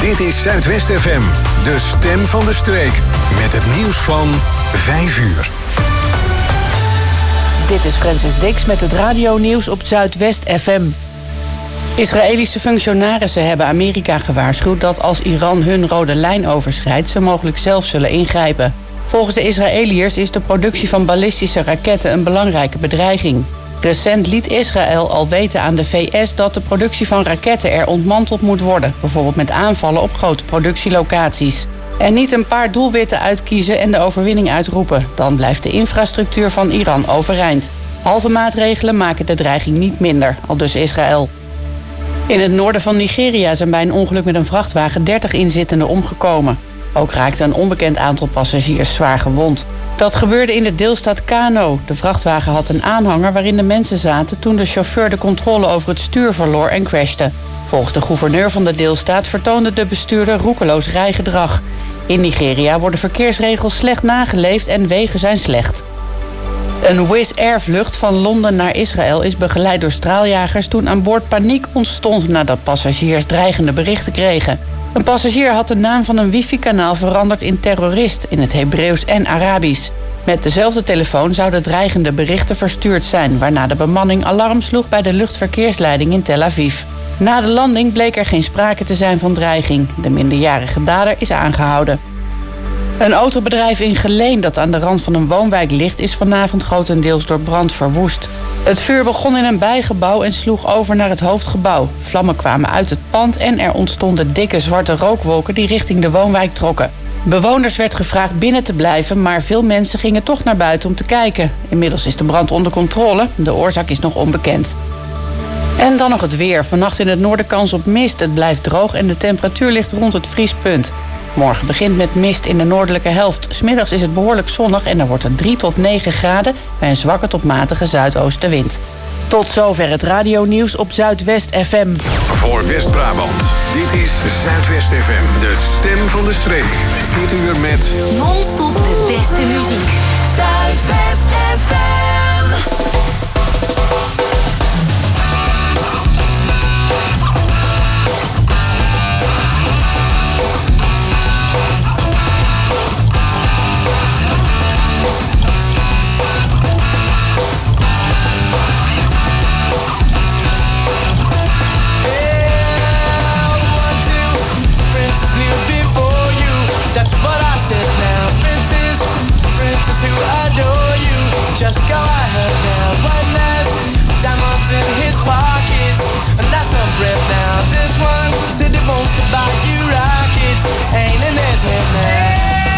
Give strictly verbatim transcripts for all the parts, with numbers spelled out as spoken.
Dit is Zuidwest F M, de stem van de streek. Met het nieuws van vijf uur. Dit is Francis Dix met het radionieuws op Zuidwest F M. Israëlische functionarissen hebben Amerika gewaarschuwd dat als Iran hun rode lijn overschrijdt, ze mogelijk zelf zullen ingrijpen. Volgens de Israëliërs is de productie van ballistische raketten een belangrijke bedreiging. Recent liet Israël al weten aan de V S dat de productie van raketten er ontmanteld moet worden, bijvoorbeeld met aanvallen op grote productielocaties. En niet een paar doelwitten uitkiezen en de overwinning uitroepen. Dan blijft de infrastructuur van Iran overeind. Halve maatregelen maken de dreiging niet minder, aldus Israël. In het noorden van Nigeria zijn bij een ongeluk met een vrachtwagen dertig inzittenden omgekomen. Ook raakte een onbekend aantal passagiers zwaar gewond. Dat gebeurde in de deelstaat Kano. De vrachtwagen had een aanhanger waarin de mensen zaten toen de chauffeur de controle over het stuur verloor en crashte. Volgens de gouverneur van de deelstaat vertoonde de bestuurder roekeloos rijgedrag. In Nigeria worden verkeersregels slecht nageleefd en wegen zijn slecht. Een Wizz Air-vlucht van Londen naar Israël is begeleid door straaljagers toen aan boord paniek ontstond nadat passagiers dreigende berichten kregen. Een passagier had de naam van een wifi-kanaal veranderd in terrorist in het Hebreeuws en Arabisch. Met dezelfde telefoon zouden dreigende berichten verstuurd zijn, waarna de bemanning alarm sloeg bij de luchtverkeersleiding in Tel Aviv. Na de landing bleek er geen sprake te zijn van dreiging. De minderjarige dader is aangehouden. Een autobedrijf in Geleen dat aan de rand van een woonwijk ligt is vanavond grotendeels door brand verwoest. Het vuur begon in een bijgebouw en sloeg over naar het hoofdgebouw. Vlammen kwamen uit het pand en er ontstonden dikke zwarte rookwolken die richting de woonwijk trokken. Bewoners werd gevraagd binnen te blijven, maar veel mensen gingen toch naar buiten om te kijken. Inmiddels is de brand onder controle. De oorzaak is nog onbekend. En dan nog het weer. Vannacht in het noorden kans op mist. Het blijft droog en de temperatuur ligt rond het vriespunt. Morgen begint met mist in de noordelijke helft. 'S Middags is het behoorlijk zonnig en dan wordt het drie tot negen graden bij een zwakke tot matige zuidoostenwind. Tot zover het radionieuws op Zuidwest F M. Voor West-Brabant, dit is Zuidwest F M, de stem van de streek. Dit uur met non-stop de beste muziek. Zuidwest F M. Who adore you, just go ahead now. One last diamonds in his pockets, and that's a breath now. This one said he wants to buy you rockets, ain't in his head now.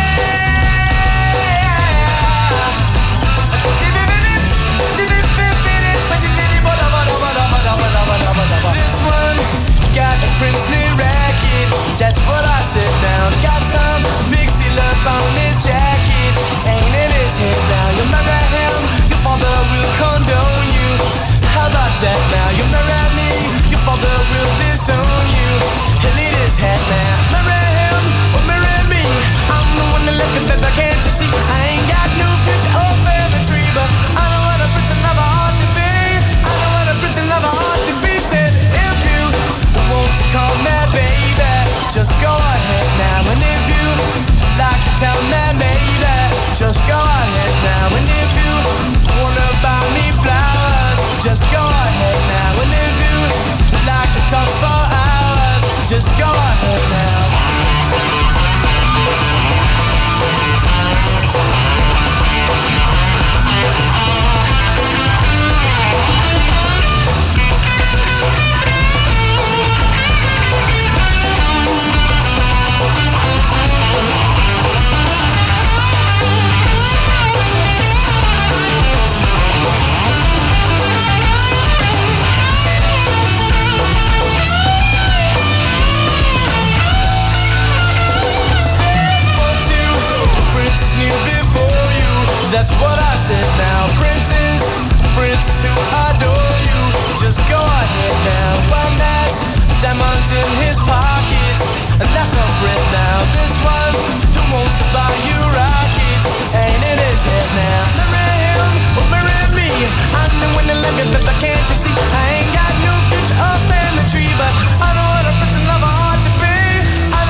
This one got a princely racket, that's what I said now. Got some big seal up on his jacket, ain't in his head now. You marry him, your father will condone you. How about that now? You marry me, your father will disown you. He'll eat his head now. Marry him or marry me, I'm the one that left him, baby, can't you see? I ain't got no future or family tree, but I know what a pretty lover ought to be. I know what a pretty lover ought to be. Said if you want to call me baby, just go ahead now. And if you like to tell me maybe, just go ahead now. And if you wanna buy me flowers, just go ahead now. And if you like to talk for hours, just go ahead now. That's what I said now. Princess, princess who adore you, just go ahead now. One has diamonds in his pockets, and that's a friend now. This one who wants to buy you rockets, ain't in his head now. Marry him or marry me, I'm the one that let me, but can't you see? I ain't got no future or family tree, but I know what a pretty lover ought to be. I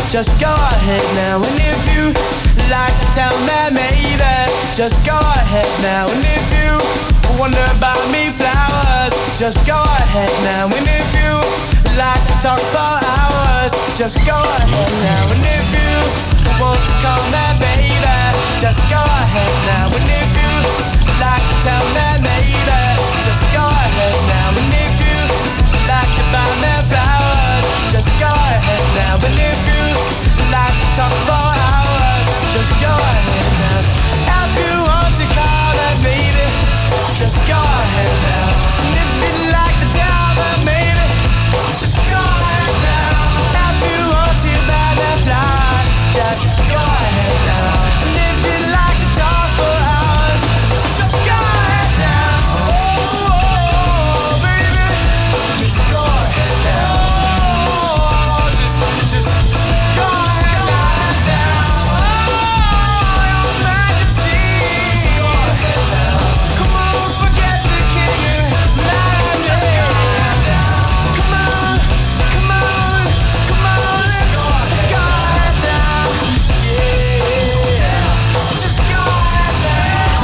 just go ahead now. And if you like to tell me maybe, just go ahead now. And if you wonder about me flowers, just go ahead now. And if you like to talk for hours, just go ahead now. And if you want to call me baby, just go ahead now. And if you like to tell me maybe, just go ahead now. And if you like to buy me flowers, just go ahead now. And if you like to talk for hours, just go ahead now. If you want to call me baby, just go ahead now. And if you like to tell me maybe, just go ahead now. If you want to buy me flowers, just go ahead now. And if you like to talk for hours, just go ahead now. Oh, oh, oh baby, just go ahead now. Oh, just, just go ahead now. Oh, your Majesty, just go ahead now. Come on, forget the king and majesty. Come on, come on, come on, let's go ahead now. Yeah, just go ahead now.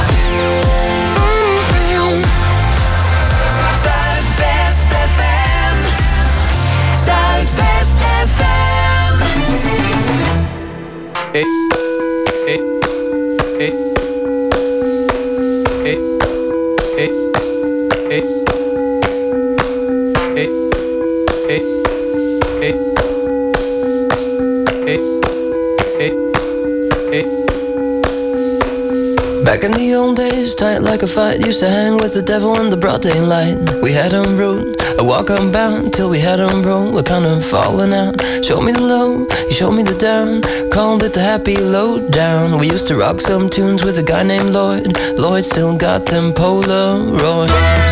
Zuidwest F M. Zuidwest F M. Hey, hey, hey, hey, hey, hey, hey, hey, hey, hey, hey, hey. Back in the old days, tight like a fight, used to hang with the devil in the broad daylight. We had on road, a walk unbound, till we had on road, we're kind of falling out. Show me the low, you showed me the down, called it the happy lowdown. We used to rock some tunes with a guy named Lloyd. Lloyd still got them Polaroids.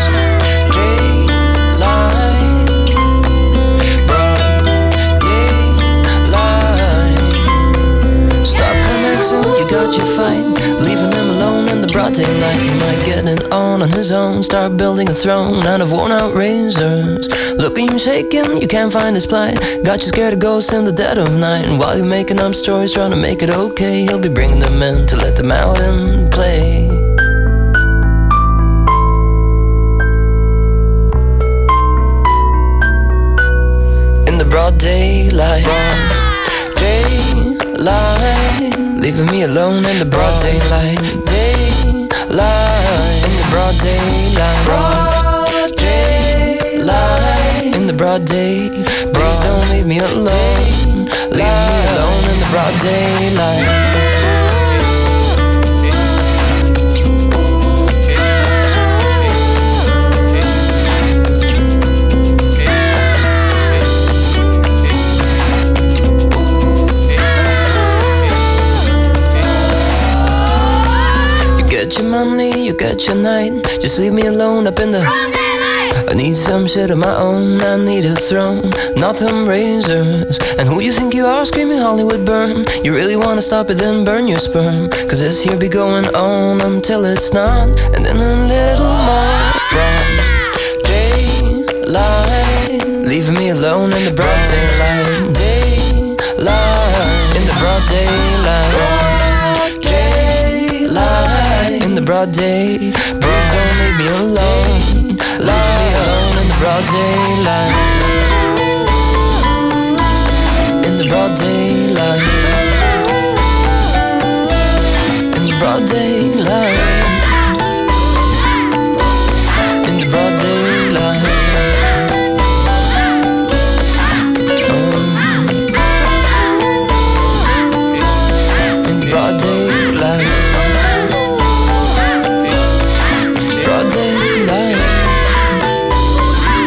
Daylight, broad daylight. Stop Climaxing, you got your fight, leaving him alone in the broad daylight. He might get it on on his own, start building a throne out of worn out razors. Look at you shaking, you can't find his plight, got you scared of ghosts in the dead of night. And while you're making up stories trying to make it okay, he'll be bringing them in to let them out and play. In the broad daylight, broad daylight, leaving me alone in the broad daylight. Daylight, in the broad daylight. Broad daylight, in the broad day. Please don't leave me alone. Leave me alone in the broad daylight. Get your money, you get your night, just leave me alone up in the broad daylight. I need some shit of my own, I need a throne, not them razors. And who you think you are, screaming Hollywood burn? You really wanna stop it, then burn your sperm, cause this here be going on until it's not. And then a little more broad daylight, leaving me alone in the broad daylight. Daylight, in the broad daylight. In the broad day, please don't leave me alone. Leave me alone in the broad daylight. In the broad daylight. In the broad daylight. In the broad daylight. Oh. In the broad daylight.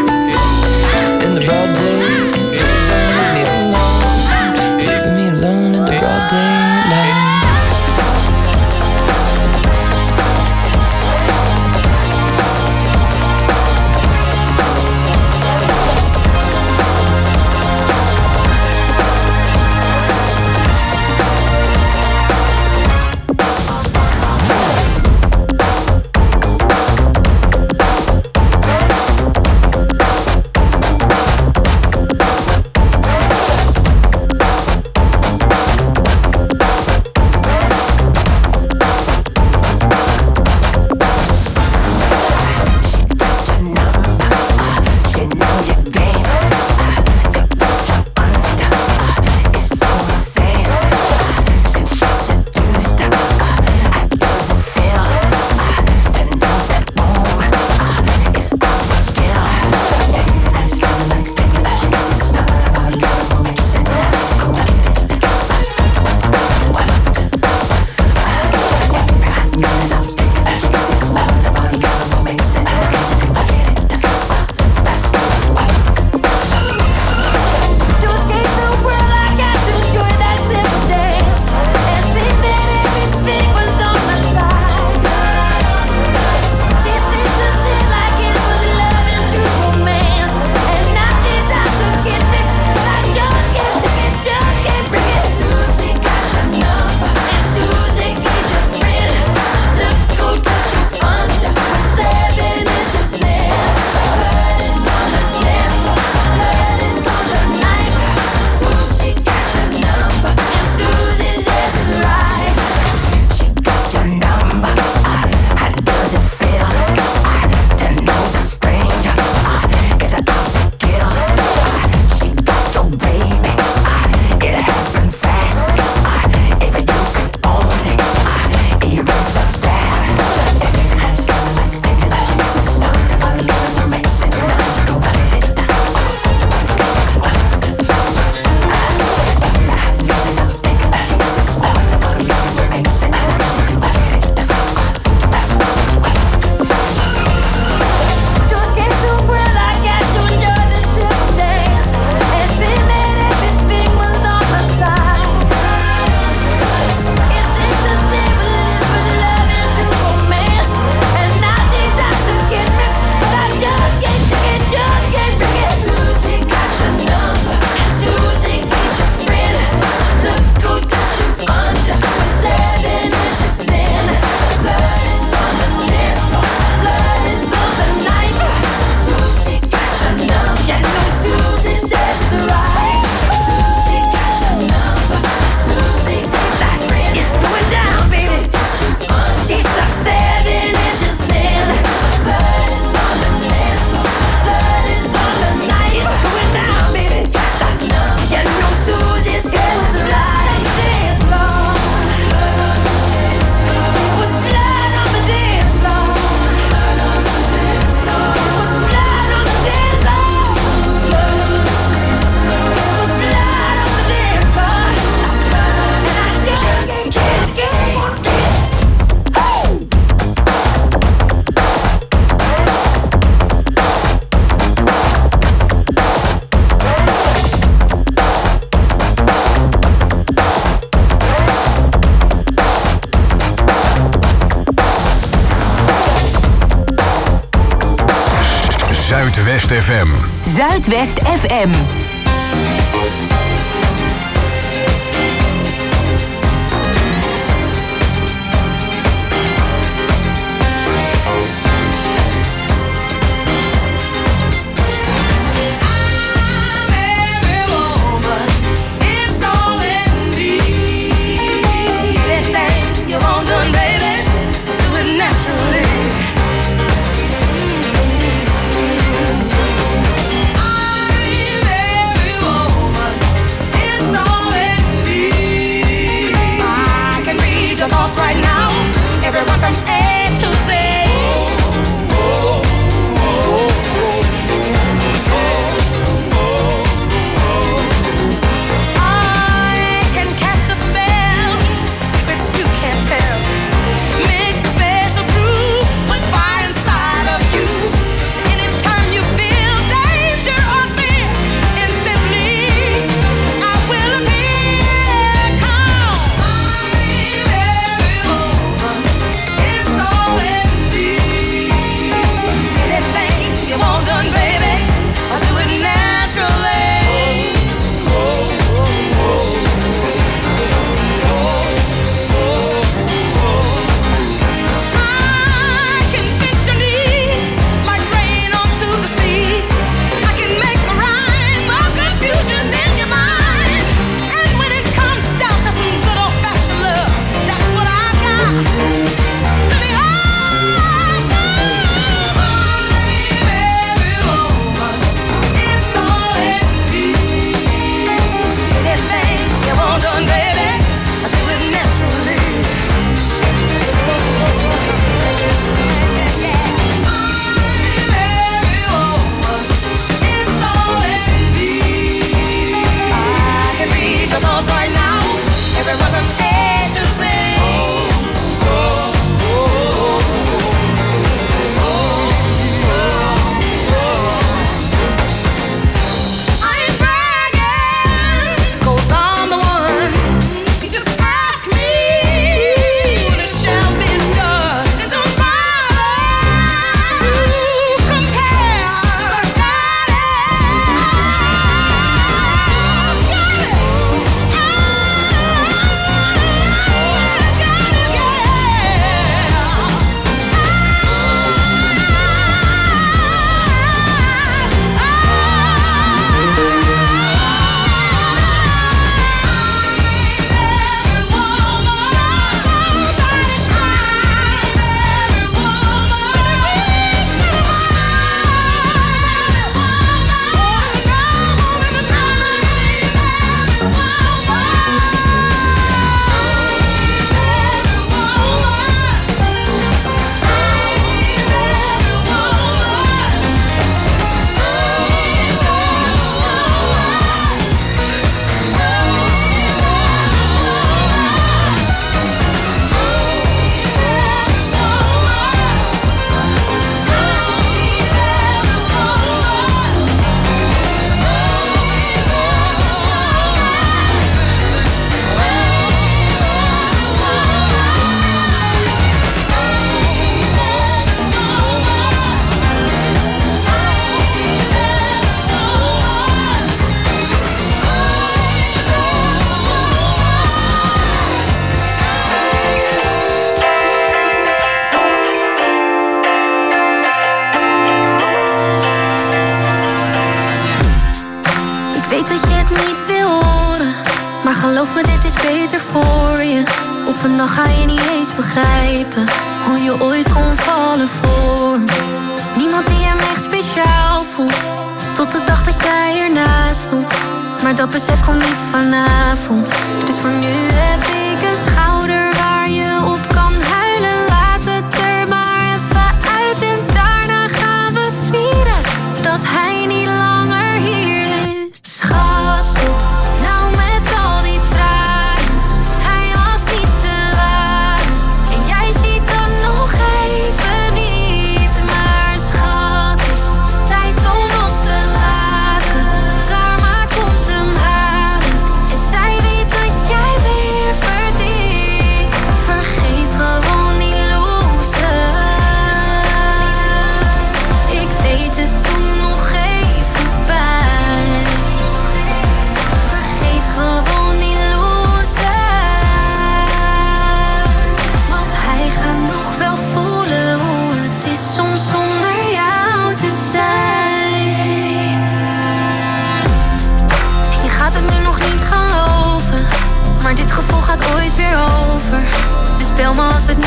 In the broad day, please don't leave me alone. Leaving me alone Zuidwest F M. Zuidwest F M. Geloof me, dit is beter voor je. Op een dag ga je niet eens begrijpen hoe je ooit kon vallen voor me. Niemand die hem echt speciaal vond, tot de dag dat jij ernaast stond. Maar dat besef komt niet vanavond. Dus voor nu heb ik een schouder waar je op kan huilen. Laat het er maar even uit en daarna gaan we vieren dat hij niet langer hier is. Schat, stop nou met al die tranen. Hij was niet te waar en jij ziet dan nog even niet. Maar schat, is tijd om los te laten. Karma komt hem halen en zij weet dat jij weer vergeet.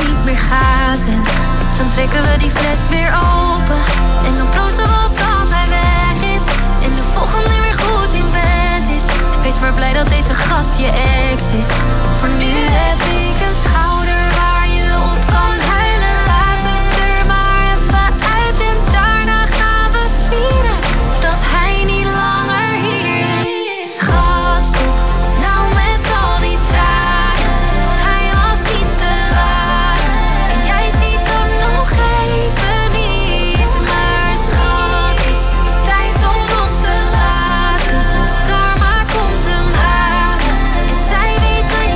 niet meer gaat. En dan trekken we die fles weer open. En dan proosten we op dat hij weg is. En de volgende weer goed in bed is. Wees maar blij dat deze gast je ex is. Voor nu heb ik een schouder waar je op kan huilen. Laat het er maar even uit. En daarna gaan we vieren dat hij niet langer hier is. Schat, stop nou met al die tranen. Hij was niet te ware. En jij ziet dan nog even niet. Maar schat, is tijd om los te laten. Karma komt hem halen. En zij weet dat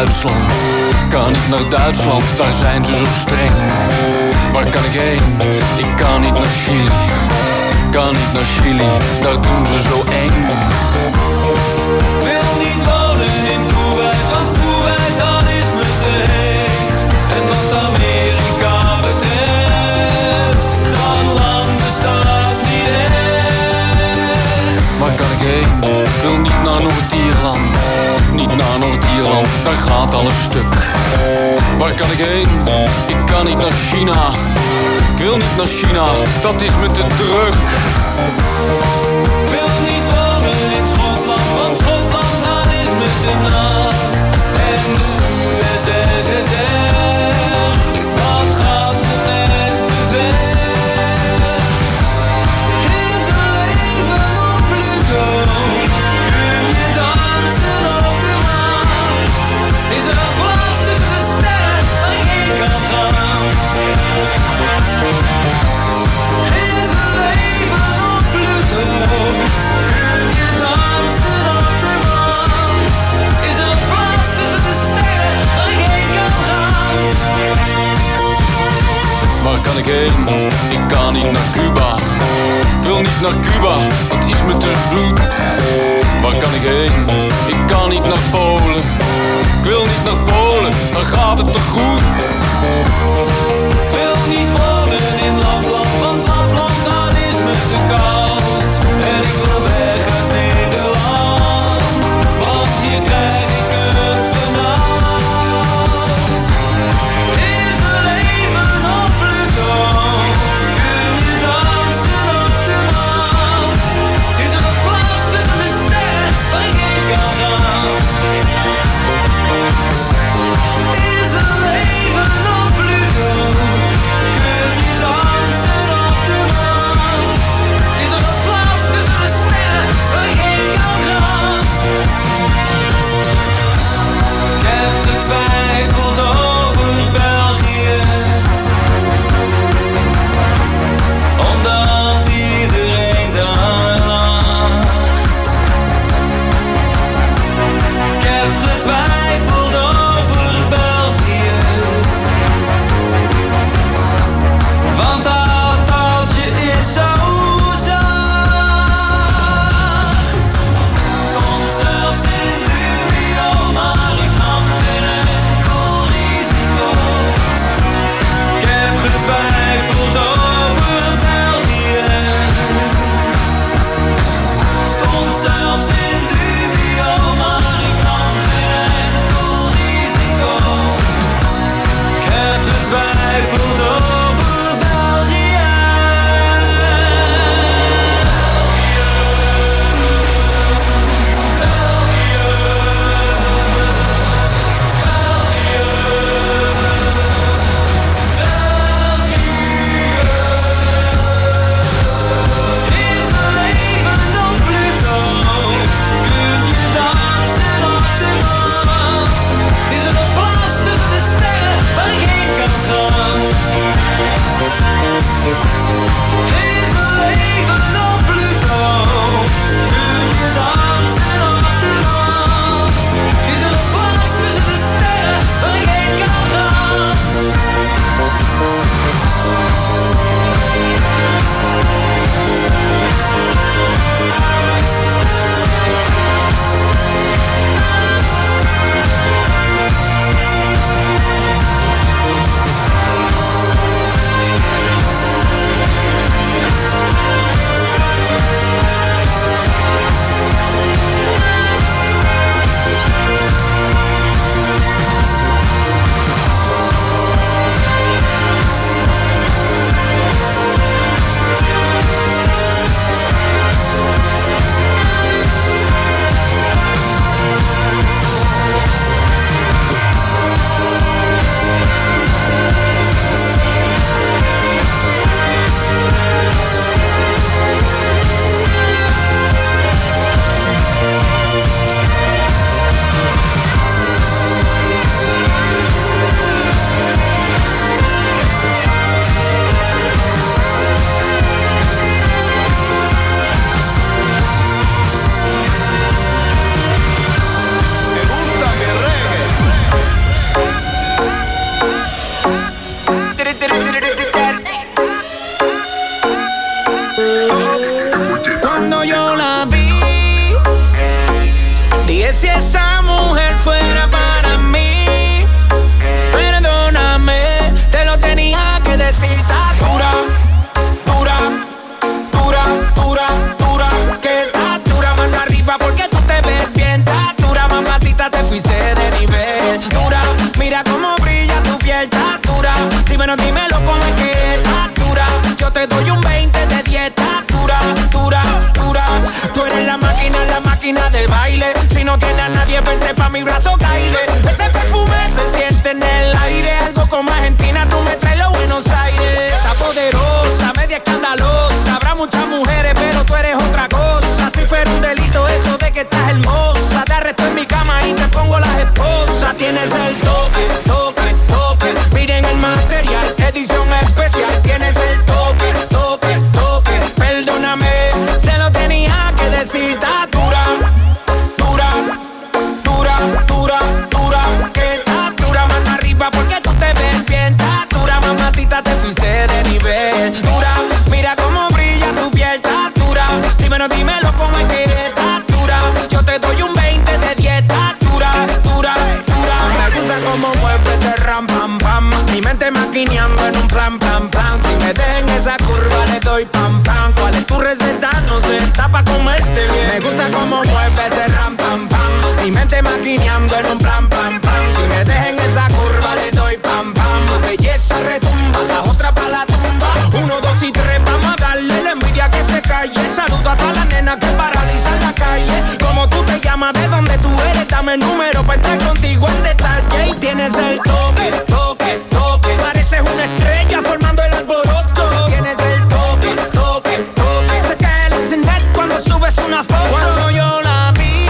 Duitsland. Kan niet naar Duitsland, daar zijn ze zo streng. Waar kan ik heen? Ik kan niet naar Chili. Kan niet naar Chili, daar doen ze zo eng. Wil niet wonen in Kuwait, want Kuwait dat is me te heet. En wat Amerika betreft, dat land bestaat niet echt. Waar kan ik heen? Ik wil niet naar Noord-Ierland. Niet naar Noord-Ierland, daar gaat alles stuk. Waar kan ik heen? Ik kan niet naar China. Ik wil niet naar China, dat is me te druk. Ik wil niet wonen in Schotland, want Schotland dat is me te nat. En de U S S R, dat gaat me net te ver. Is er leven op Pluto? Kun je dansen op de maan? Is er een plaats tussen de sterren waar ik heen kan gaan? Is er leven op Pluto? Kun je dansen op de maan? Is er een plaats tussen de sterren waar ik heen kan gaan? Waar kan ik heen? Ik kan niet naar Cuba. Ik wil niet naar Cuba, dat is me te zoet. Waar kan ik heen? Ik kan niet naar Polen. Ik wil niet naar Polen, dan gaat het te goed. Ik wil niet wonen in Lapland, want Lapland dat is me te koud. En ik wil weg uit Nederland, want hier krijg ik het benauwd. Is er leven op Pluto? Kun je dansen op de maan? Is er een plaats tussen de sterren waar ik heen kan gaan? Is er leven op Pluto? si esa mujer fuera para mí, perdóname, te lo tenía que decir. Está dura, dura, dura, dura, dura, que está dura, mano arriba porque tú te ves bien. Está dura, mamacita, te fuiste de nivel. Dura, mira cómo brilla tu piel. Está dura, dímelo, dímelo cómo es que está dura. Yo te doy un veinte de dieta. Dura, dura, dura. Tú eres la máquina, la máquina del baile. Si no tienes a nadie, vente pa' mi brazo, caile. Ese perfume se siente en el aire. Algo como Argentina, tú me traes los Buenos Aires. Está poderosa, media escandalosa. Habrá muchas mujeres, pero tú eres otra cosa. Si fuera un delito eso de que estás hermosa, te arresto en mi cama y te pongo las esposas. Tienes el toque, toque, toque. Miren el material, edición especial. Tienes el toque, toque, toque. Perdóname, te lo tenía que decir. Está dura, dura, dura, dura, dura. Que está dura, mano arriba porque tú te ves bien. Está dura, mamacita, te fuiste de nivel. Dura, mira cómo brilla tu piel. Está dura, dímelo, dímelo cómo es que está dura. Yo te doy un veinte de dieta. Dura, dura, dura. Me gusta cómo mueves de ram, pam, pam. Mi mente maquineando en un plan, plan, plan. Si me den esa curva le doy pam, pam. ¿Cuál es tu receta? No sé, está pa' comerte bien. Me gusta cómo mueves de ram, pam, pam. Mi mente maquineando en un plan, pam, pam. Si me dejen esa curva le doy pam, pam. La belleza retumba, la otra pa' la tumba. Uno, dos y tres, vamos a darle la envidia que se calle. Saludo a todas las nenas que paralizan la calle. Como tú te llamas, de dónde tú eres, dame el número pa' entrar contigo en detalle. Y tienes el toque, toque, toque. Pareces una estrella formando el alboroto. Tienes el toque, toque, toque. Se cae el internet cuando subes una foto. Cuando yo la vi,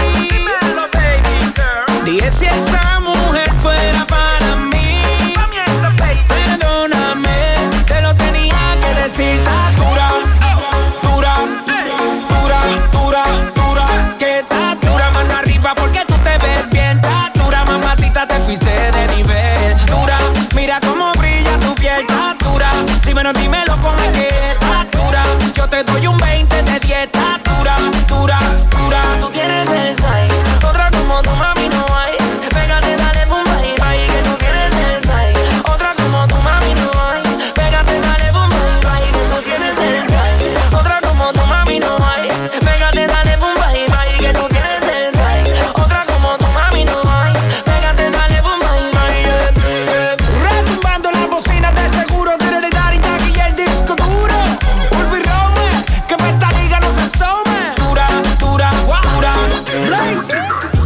dije si esa mujer fuera para mí, perdóname, te lo tenía que decir. Está dura, dura, dura, dura, dura. Que está dura, mano arriba porque tú te ves bien. Está dura, mamacita, te fuiste de nivel. Dura, mira cómo brilla tu piel. Está dura, dímelo, dímelo cómo es que está dura. Yo te doy un veinte de dieta. Dura, dura, dura. Tú tienes el size, otra como tu mami no hay. Pégate, dale, boom, bye, bye, que tú tienes el size. Otra como tu mami no hay. Pégate, dale, boom, bye, bye, que tú tienes el size. Otra como tu mami no hay. Pégate, dale, boom, bye, bye, que tú tienes el size. Otra como tu mami no hay. Pégate, dale, boom, bye, bye, yeah, yeah. Retumbando las bocinas de seguro, Dirty Daddy Yankee y el disco duro. Ulvi Rome, que pa' esta liga no se asome. Dura, dura, dura, Blaze.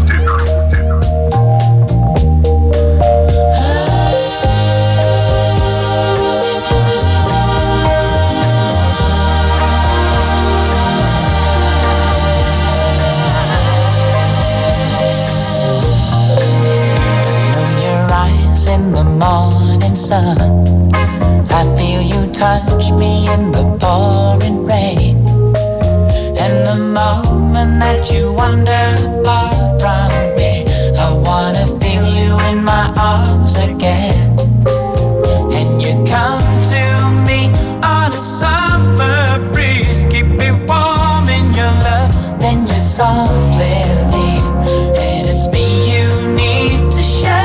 In the morning sun, I feel you touch me in the pouring rain. And the moment that you wander far from me, I wanna feel you in my arms again. And you come to me on a summer breeze, keep me warm in your love, then you softly leave. And it's me you need to show.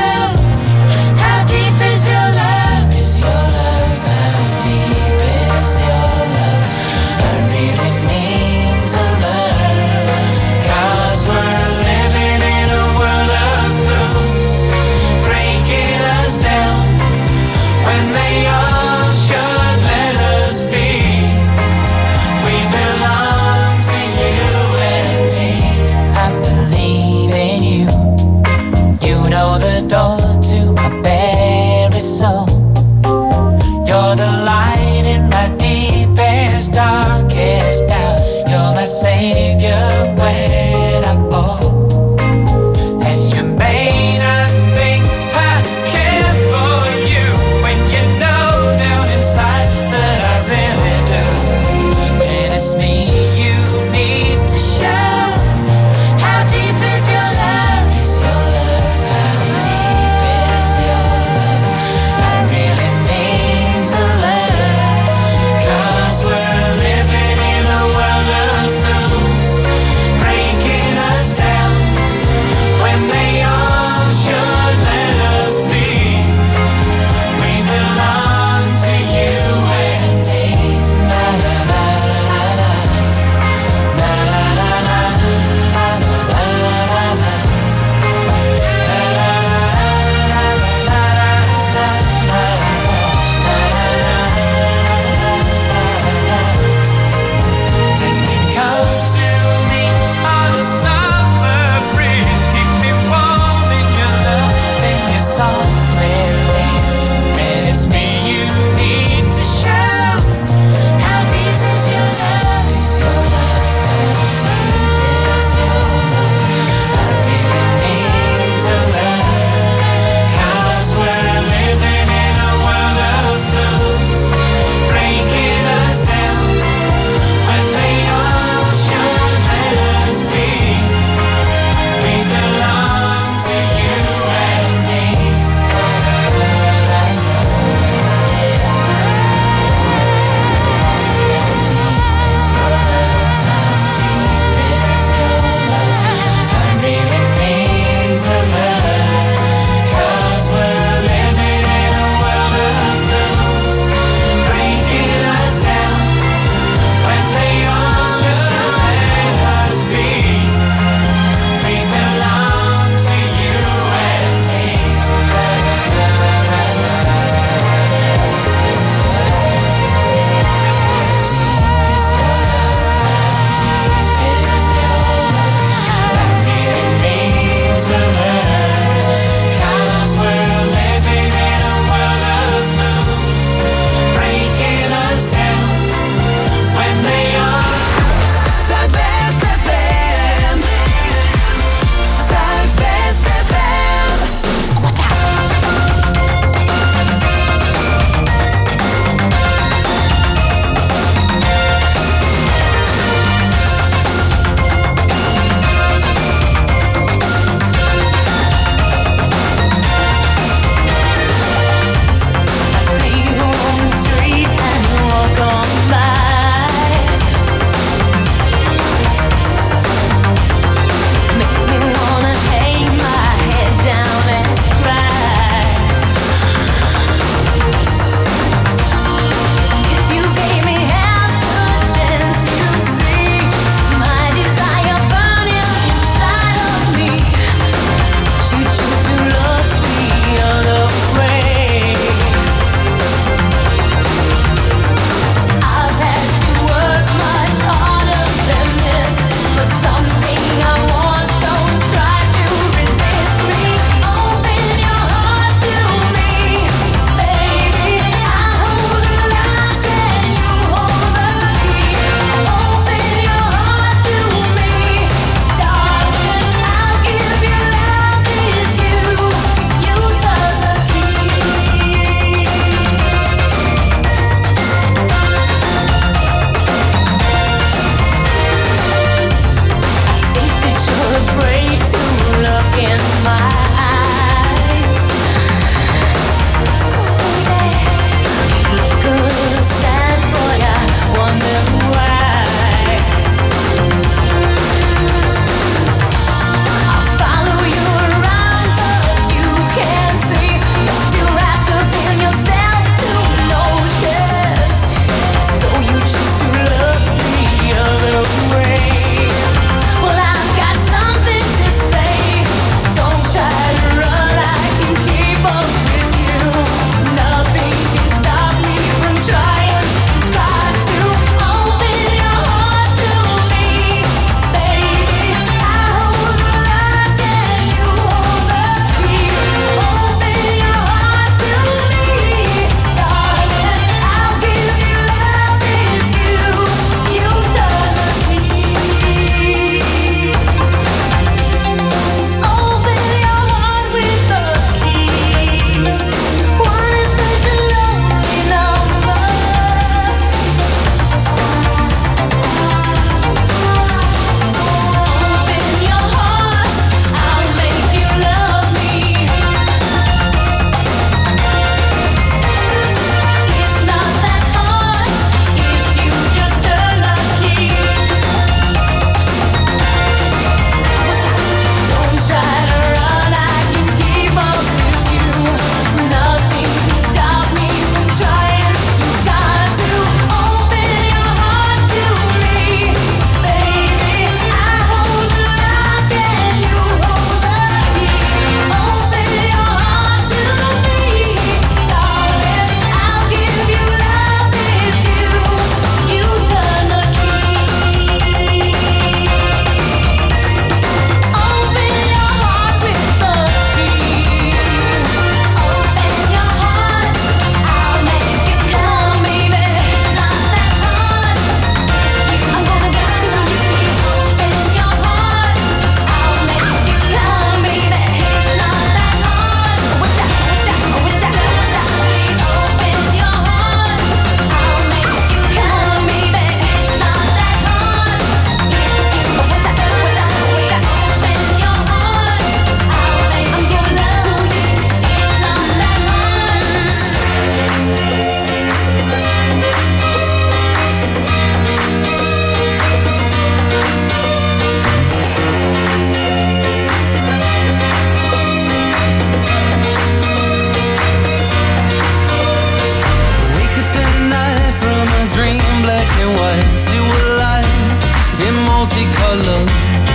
Door to my very soul. You're the light in my deepest, darkest doubt. You're my savior when I fall. And you may not think I care for you when you know down inside that I really do. And it's me you need to show. How deep is your love? Is your love? How deep is your love? I really need to learn. 'Cause we're living in a world of fools, breaking love.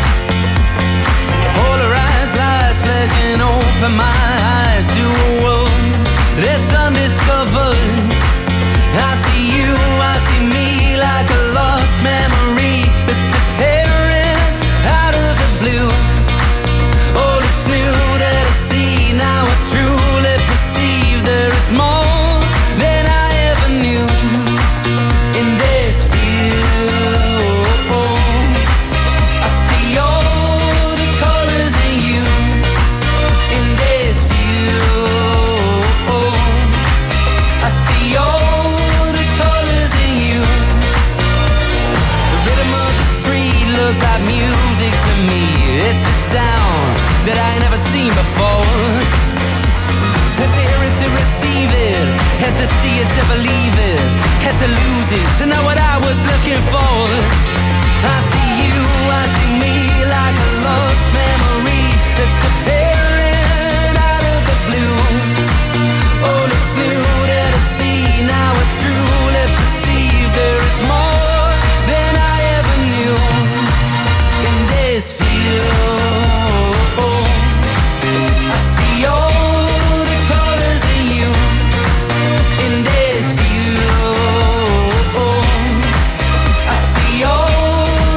Polarized lights flashing open my eyes to a world that's undiscovered. I see you, I see me like a lost memory that's appearing out of the blue. All is new that I see, now I truly perceive there is more than I ever knew in this view. I see all the colors in you in this view. I see all the colors in you. The rhythm of the street looks like music to me. It's a sound that I ain't never seen before. Had to hear it to receive it, had to see it to believe it, had to lose it to know what I was looking for. I see you, I see me like a lost memory that's appearing out of the blue. All is new that I see, now I truly perceive there is more than I ever knew in this view. I see all the colors in you in this view. I see all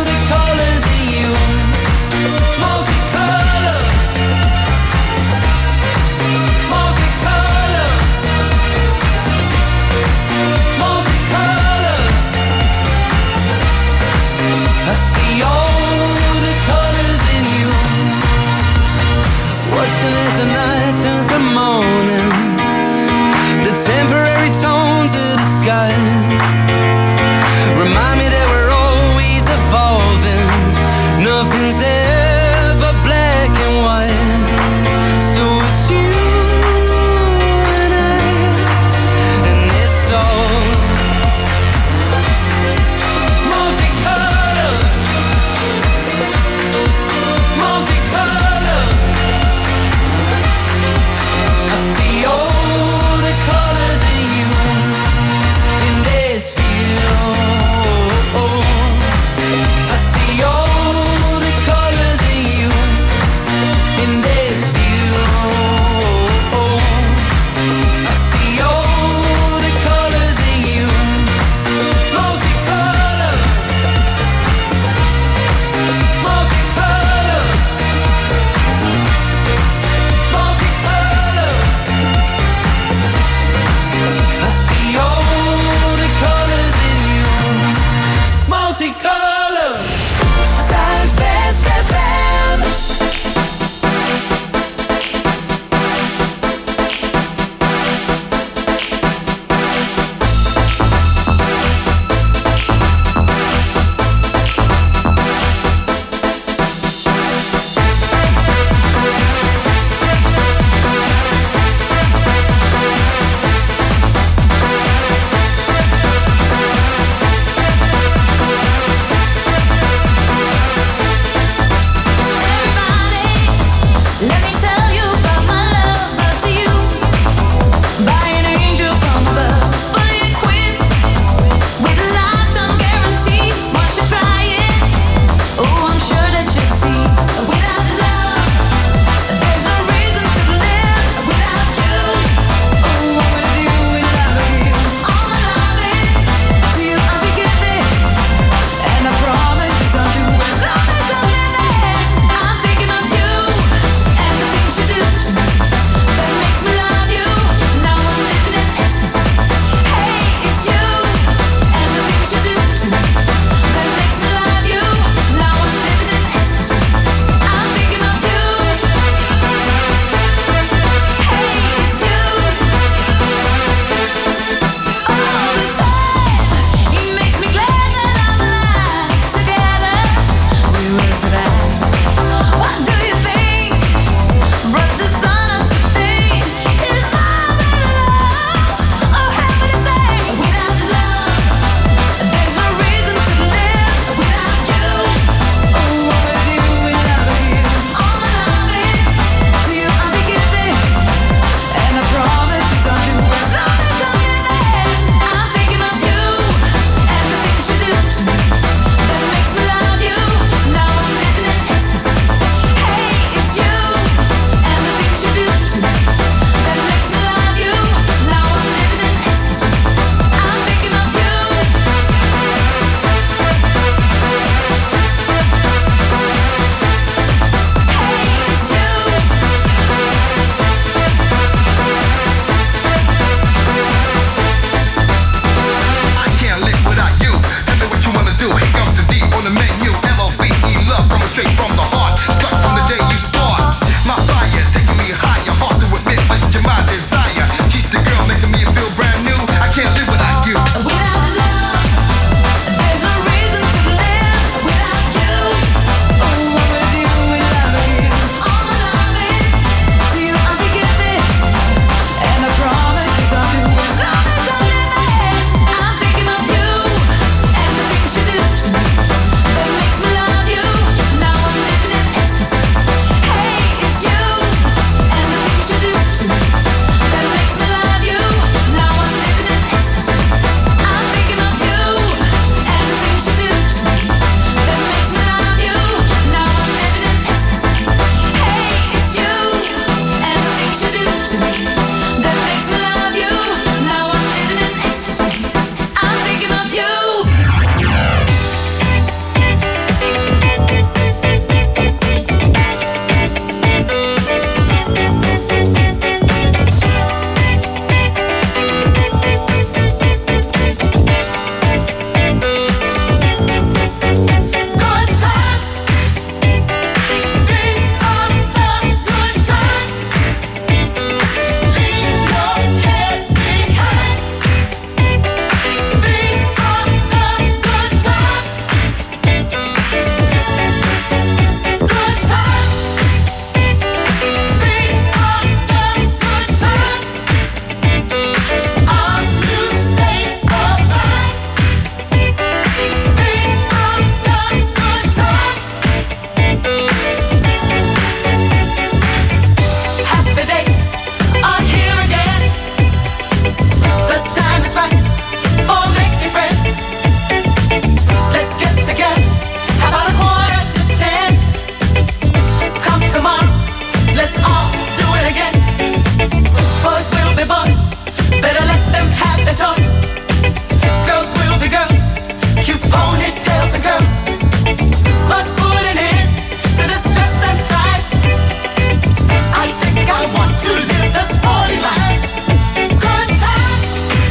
be boys, better let them have their toys. Girls will be girls, cute ponytails and curls. Must put an end to the stress and strife. I think I want to live the sporty life. Good times,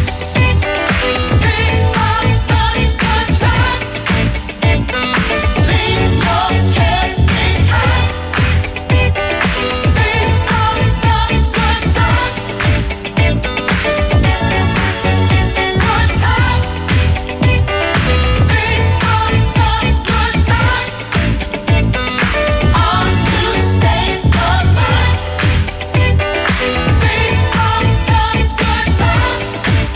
these are the good times. Leave your cares behind. These are the good times. Good times. These are the good times. Our new state of mind. These are the good times.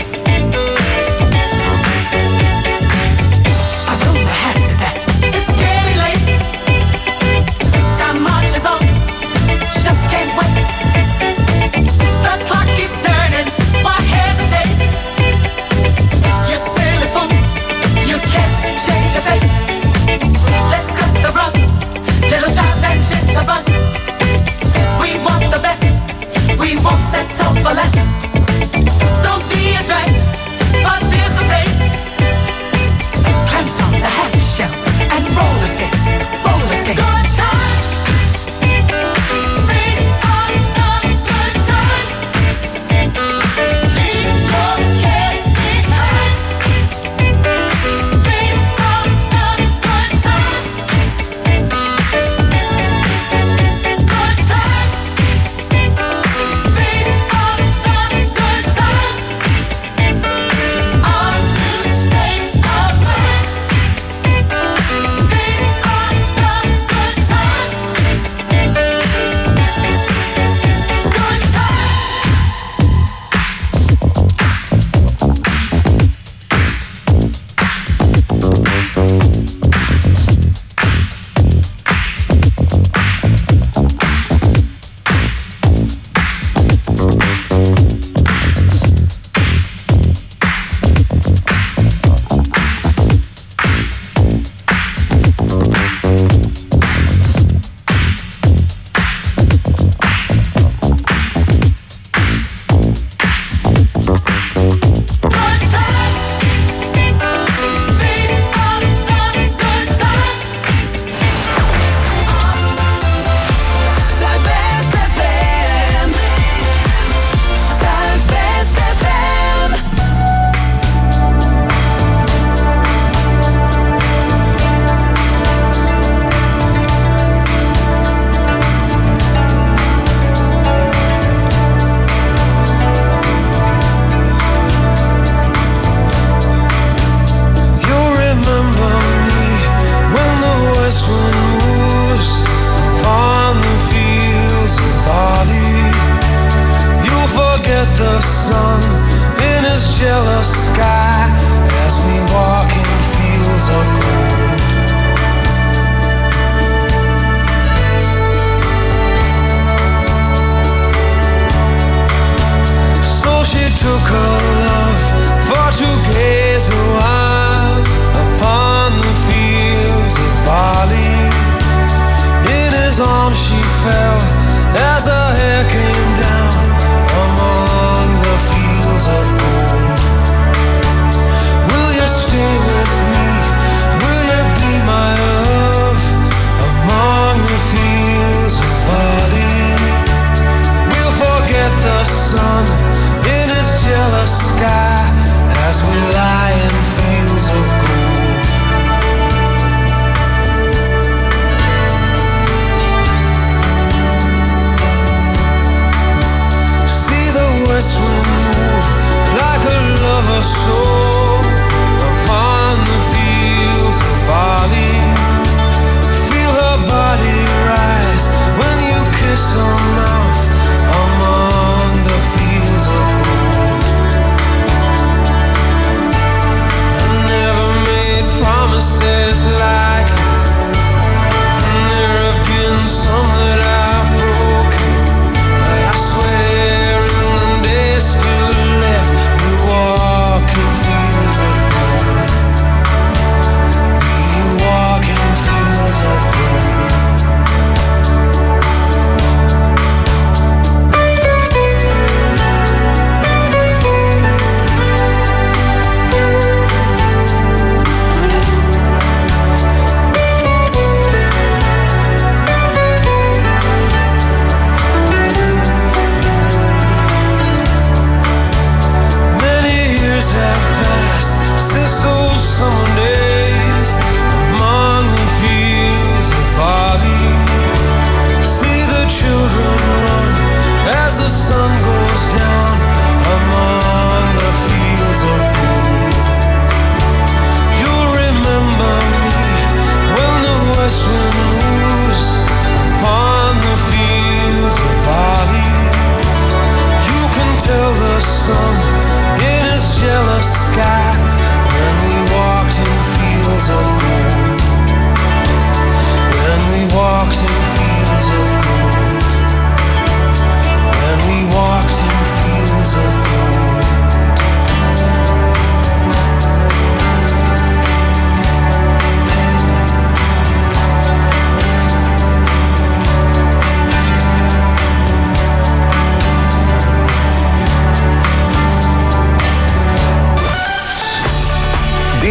I know the hats of that. It's getting late. Time marches on. Just can't wait. The clock keeps turning. Why hesitate? You silly fool. You can't change your fate. Let's cut the rug. Little jive and jitterbug. We want the best. We won't settle for less. Don't be a drag. Participate. Clamps on the half shell and roller skates. Roller skates. Good times. These are the good times. Leave your cares behind. These are the good times. Good times. These are the good times. Our new state of mind. These are the good times. Good times. Good times. These are the good times. Zuidwest F M. Zuidwest F M. You'll remember me when the west wind moves upon the fields of barley. You'll forget the sun in his jealous sky as we walk in fields of gold. So she took her love for to gaze a while upon the fields of barley. In his arms she fell as her hair came down among the fields of gold. Will you stay with me? Will you be my love among the fields of barley? We'll forget the sun in his jealous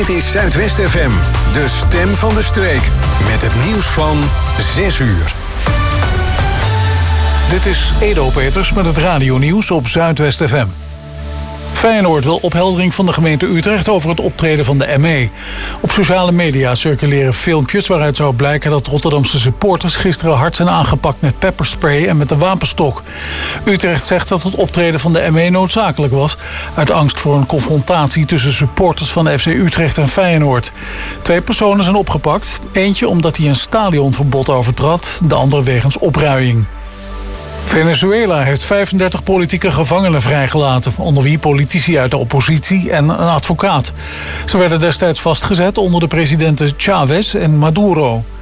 Dit is Zuidwest F M, de stem van de streek. Met het nieuws van zes uur. Dit is Edo Peters met het radionieuws op Zuidwest F M. Feyenoord wil opheldering van de gemeente Utrecht over het optreden van de M E. Op sociale media circuleren filmpjes waaruit zou blijken dat Rotterdamse supporters gisteren hard zijn aangepakt met pepperspray en met een wapenstok. Utrecht zegt dat het optreden van de M E noodzakelijk was uit angst voor een confrontatie tussen supporters van de F C Utrecht en Feyenoord. Twee personen zijn opgepakt. Eentje omdat hij een stadionverbod overtrad, de andere wegens opruiing. Venezuela heeft vijfendertig politieke gevangenen vrijgelaten, onder wie politici uit de oppositie en een advocaat. Ze werden destijds vastgezet onder de presidenten Chavez en Maduro.